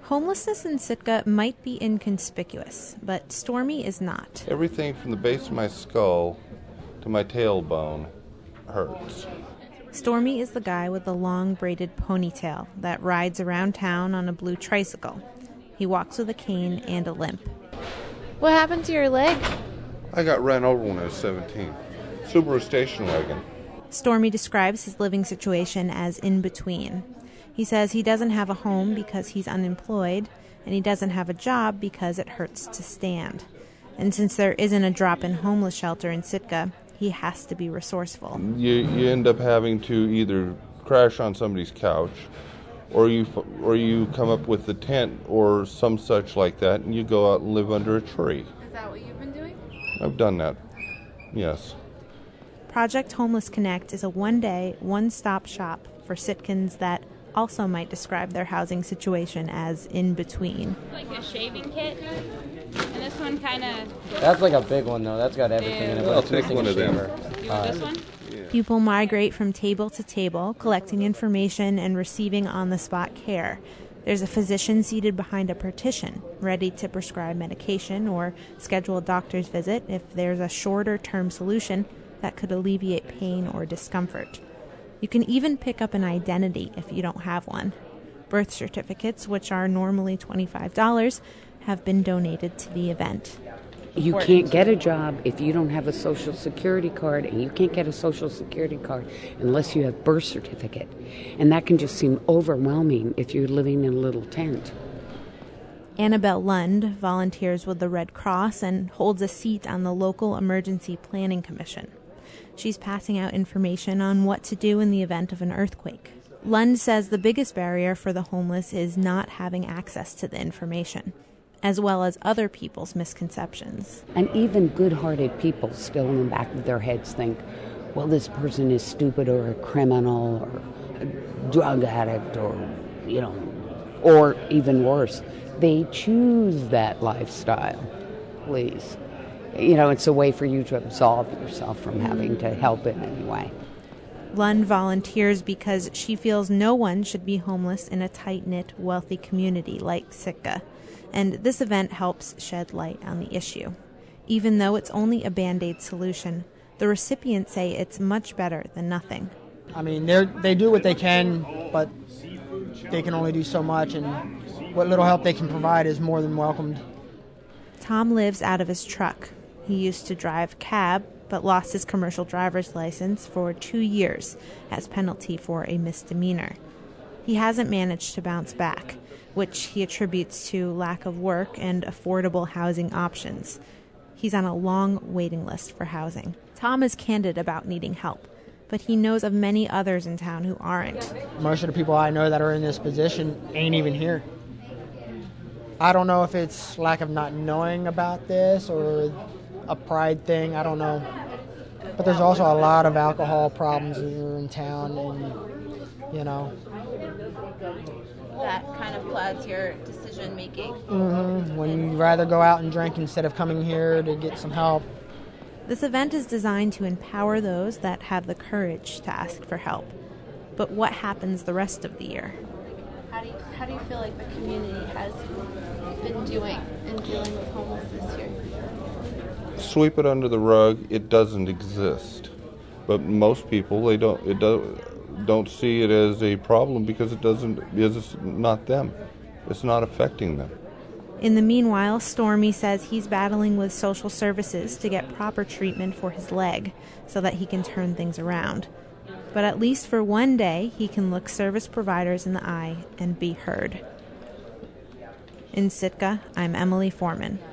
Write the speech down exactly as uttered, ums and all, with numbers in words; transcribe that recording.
Homelessness in Sitka might be inconspicuous, but Stormy is not. Everything from the base of my skull to my tailbone hurts. Stormy is the guy with the long braided ponytail that rides around town on a blue tricycle. He walks with a cane and a limp. What happened to your leg? I got ran over when I was seventeen. Subaru station wagon. Stormy describes his living situation as in between. He says he doesn't have a home because he's unemployed, and he doesn't have a job because it hurts to stand. And since there isn't a drop-in homeless shelter in Sitka, he has to be resourceful. You, you end up having to either crash on somebody's couch, or you or you come up with a tent or some such like that, and you go out and live under a tree. Is that what you've been doing? I've done that, yes. Project Homeless Connect is a one-day, one-stop shop for Sitkans that also might describe their housing situation as in between. Like a shaving kit, and this one kind of... That's like a big one, though. That's got everything in it. Well, I'll take one of them. You want this one? Yeah. People migrate from table to table, collecting information and receiving on-the-spot care. There's a physician seated behind a partition, ready to prescribe medication or schedule a doctor's visit if there's a shorter-term solution that could alleviate pain or discomfort. You can even pick up an identity if you don't have one. Birth certificates, which are normally twenty-five dollars, have been donated to the event. You can't get a job if you don't have a Social Security card, and you can't get a Social Security card unless you have birth certificate. And that can just seem overwhelming if you're living in a little tent. Annabelle Lund volunteers with the Red Cross and holds a seat on the local Emergency Planning Commission. She's passing out information on what to do in the event of an earthquake. Lund says the biggest barrier for the homeless is not having access to the information, as well as other people's misconceptions. And even good-hearted people still in the back of their heads think, well, this person is stupid or a criminal or a drug addict or, you know, or even worse, they choose that lifestyle. Please. You know, it's a way for you to absolve yourself from having to help in any way. Lund volunteers because she feels no one should be homeless in a tight-knit, wealthy community like Sitka. And this event helps shed light on the issue. Even though it's only a Band-Aid solution, the recipients say it's much better than nothing. I mean, they they do what they can, but they can only do so much, and what little help they can provide is more than welcomed. Tom lives out of his truck. He used to drive a cab, but lost his commercial driver's license for two years as penalty for a misdemeanor. He hasn't managed to bounce back, which he attributes to lack of work and affordable housing options. He's on a long waiting list for housing. Tom is candid about needing help, but he knows of many others in town who aren't. Most of the people I know that are in this position ain't even here. I don't know if it's lack of not knowing about this or a pride thing, I don't know. But there's also a lot of alcohol problems here in town, and, you know. That kind of clouds your decision making. Mm-hmm. When you'd rather go out and drink instead of coming here to get some help. This event is designed to empower those that have the courage to ask for help. But what happens the rest of the year? How do you, how do you feel like the community has been doing in dealing with homelessness here? Sweep it under the rug. It doesn't exist. But most people, they don't. It do, don't see it as a problem because it doesn't. It's not them. It's not affecting them. In the meanwhile, Stormy says he's battling with social services to get proper treatment for his leg so that he can turn things around. But at least for one day, he can look service providers in the eye and be heard. In Sitka, I'm Emily Foreman.